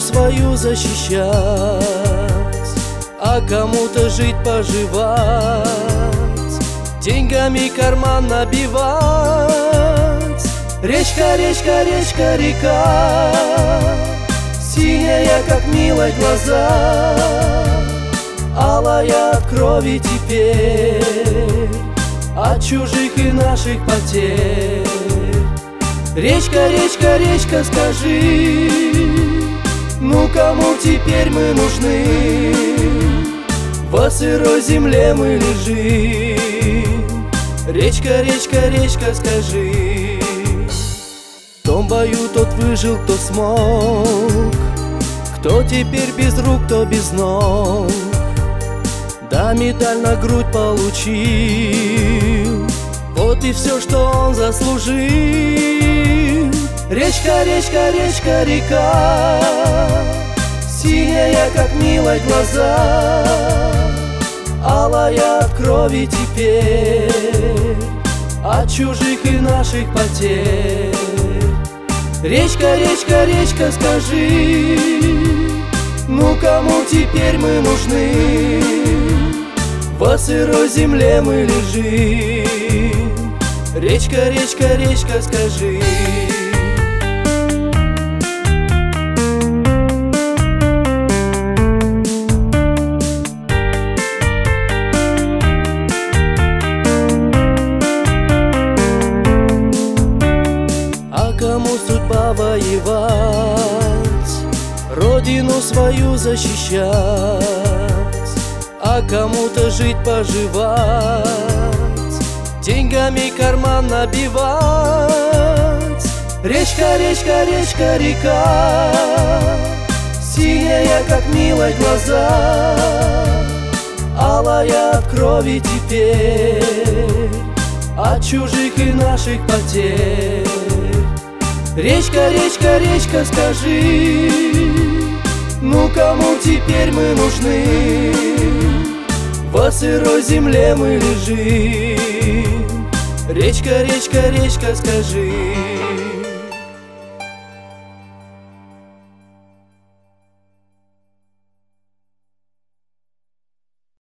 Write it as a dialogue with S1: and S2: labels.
S1: свою защищать, а кому-то жить поживать, деньгами карман набивать. Речка, речка, речка, река, синяя, как милой глаза, алая от крови теперь, от чужих и наших потерь. Речка, речка, речка, скажи, ну кому теперь мы нужны? Во сырой земле мы лежим. Речка, речка, речка, скажи. В том бою тот выжил, кто смог, кто теперь без рук, кто без ног. Да, медаль на грудь получил, вот и все, что он заслужил. Речка, речка, речка, река, синяя, как милой глаза, алая от крови теперь, от чужих и наших потерь. Речка, речка, речка, скажи, ну кому теперь мы нужны? Во сырой земле мы лежим. Речка, речка, речка, скажи. А кому судьба воевать, родину свою защищать, а кому-то жить поживать, деньгами карман набивать. Речка, речка, речка, река, синяя, как милой глаза, алая от крови теперь, от чужих и наших потерь. Речка, речка, речка, скажи, ну кому теперь мы нужны? Во сырой земле мы лежим. Речка, речка, речка, скажи.